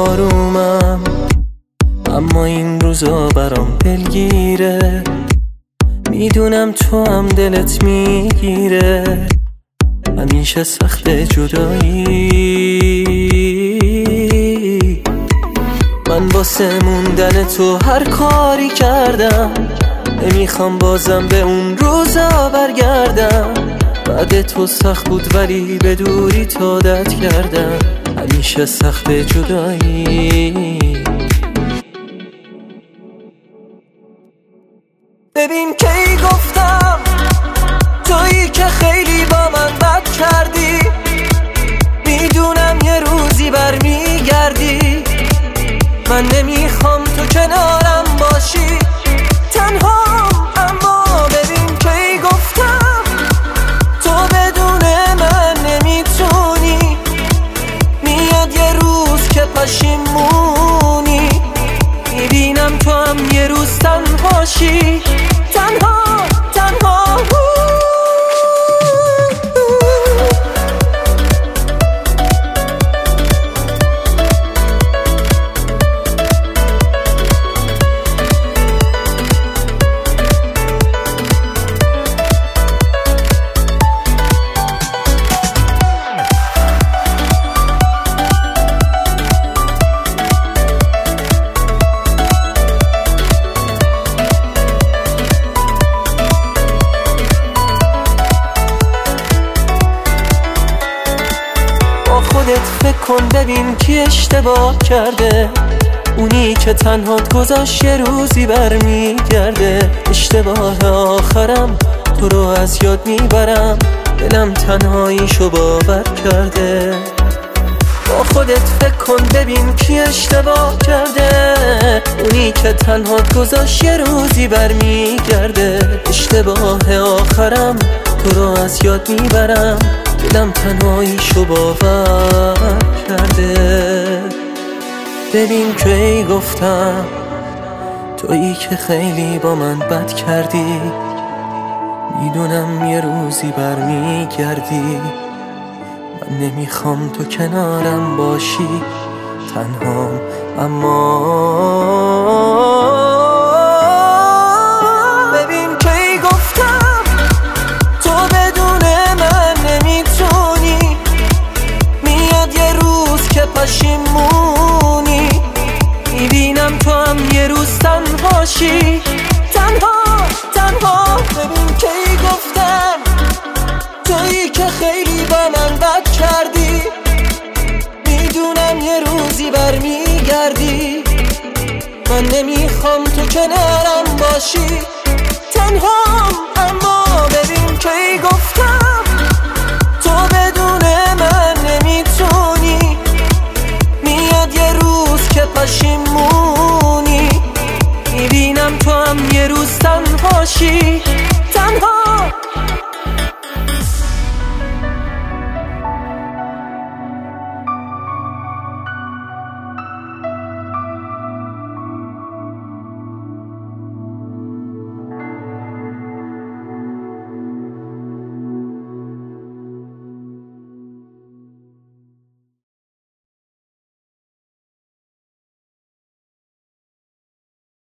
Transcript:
آرومم، اما این روزا برام دلگیره. میدونم تو هم دلت میگیره، همیشه سخت جدایی. من واسه موندن تو هر کاری کردم، نمیخوام بازم به اون روزا برگردم. بعد تو سخت بود ولی به دوری تو عادت کردم، همیشه سخت جدایی. ببین کی گفتم تویی که خیلی با من بد کردی، میدونم یه روزی برمیگردی. من نمیخوام تو کنارم باشی تنها، اما ببین کی گفتم تو بدون من نمیتونی. میاد یه روز که پشیمونی، میبینم تو هم یه روز تنهاشی تنها تنها. خودت فکر کن ببین کی اشتباه کرده، اونی که تنهات گذاشت یه روزی برمیگرده. اشتباه آخرم تو رو از یاد میبرم، دلم تنهاییشو باور کرده. با خودت فکر کن ببین کی اشتباه کرده، اونی که تنهات گذاشت یه روزی برمیگرده. اشتباه آخرم تو رو از یاد میبرم، دلم تنهاییشو باور کرده. ببین کی گفتم تویی که خیلی با من بد کردی، میدونم یه روزی برمیگردی. من نمیخوام تو کنارم باشی تنهام، اما ببین کی گفتم تو بدون من نمیتونی. میاد یه روز که پشیمونی، میبینم تو هم یه روز تنهاشی تنها تنها. ببین کی گفتم تویی که خیلی با من بد کردی، میدونم یه روزی برمیگردی. من نمیخوام تو کنارم باشی تنها، اما